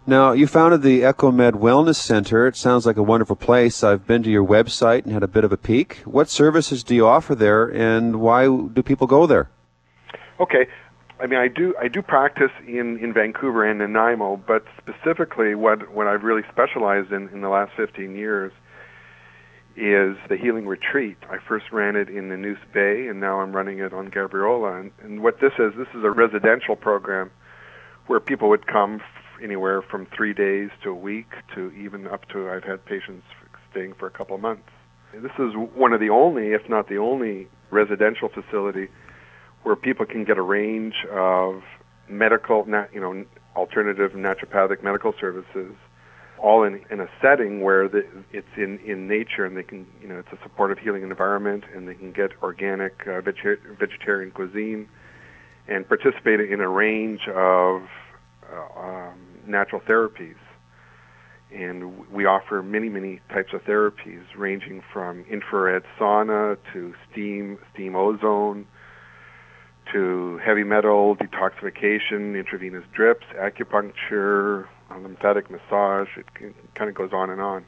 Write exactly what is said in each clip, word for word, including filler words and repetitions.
Now, you founded the EchoMed Wellness Center. It sounds like a wonderful place. I've been to your website and had a bit of a peek. What services do you offer there, and why do people go there? Okay. I mean, I do I do practice in, in Vancouver and Nanaimo, but specifically what, what I've really specialized in in the last fifteen years is the Healing Retreat. I first ran it in the Neuse Bay, and now I'm running it on Gabriola. And, and what this is, this is a residential program where people would come anywhere from three days to a week to even up to, I've had patients staying for a couple of months. This is one of the only, if not the only, residential facility where people can get a range of medical, you know, alternative naturopathic medical services, all in, in a setting where the, it's in, in nature, and they can, you know, it's a supportive healing environment, and they can get organic uh, vege- vegetarian cuisine and participate in a range of uh, um, natural therapies. And we offer many, many types of therapies, ranging from infrared sauna to steam, steam ozone, to heavy metal detoxification, intravenous drips, acupuncture, lymphatic massage. It kind of goes on and on.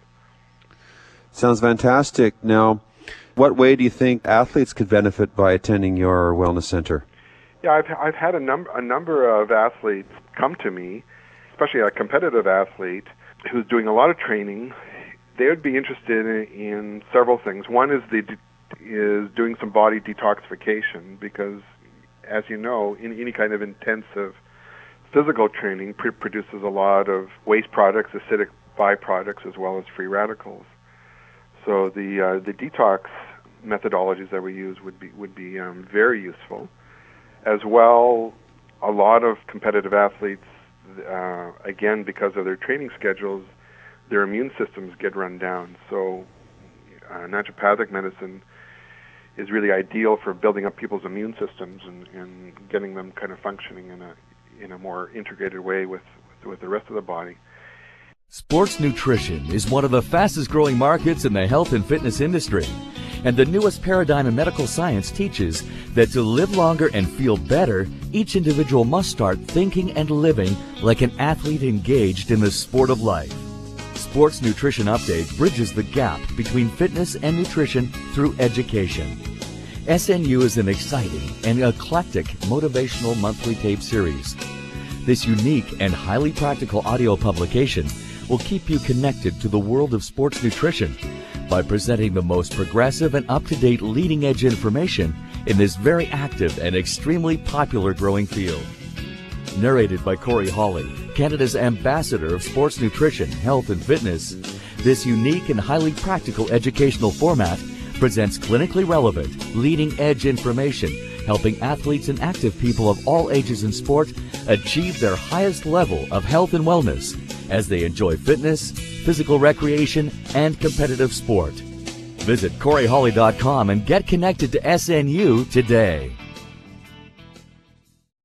Sounds fantastic. Now, what way do you think athletes could benefit by attending your wellness center? Yeah, I've I've had a number a number of athletes come to me, especially a competitive athlete who's doing a lot of training. They would be interested in, in several things. One is the is doing some body detoxification, because, as you know, in any kind of intensive physical training pr- produces a lot of waste products, acidic byproducts, as well as free radicals. So the uh, the detox methodologies that we use would be would be um, very useful. As well, a lot of competitive athletes, uh, again, because of their training schedules, their immune systems get run down. So uh, naturopathic medicine is really ideal for building up people's immune systems and, and getting them kind of functioning in a in a more integrated way with, with, with the rest of the body. Sports nutrition is one of the fastest growing markets in the health and fitness industry. And the newest paradigm in medical science teaches that to live longer and feel better, each individual must start thinking and living like an athlete engaged in the sport of life. Sports Nutrition Update bridges the gap between fitness and nutrition through education. S N U is an exciting and eclectic motivational monthly tape series. This unique and highly practical audio publication will keep you connected to the world of sports nutrition by presenting the most progressive and up-to-date leading-edge information in this very active and extremely popular growing field. Narrated by Corey Hawley, Canada's ambassador of sports nutrition, health, and fitness, this unique and highly practical educational format presents clinically relevant, leading-edge information, helping athletes and active people of all ages in sport achieve their highest level of health and wellness as they enjoy fitness, physical recreation, and competitive sport. Visit corey hawley dot com and get connected to S N U today.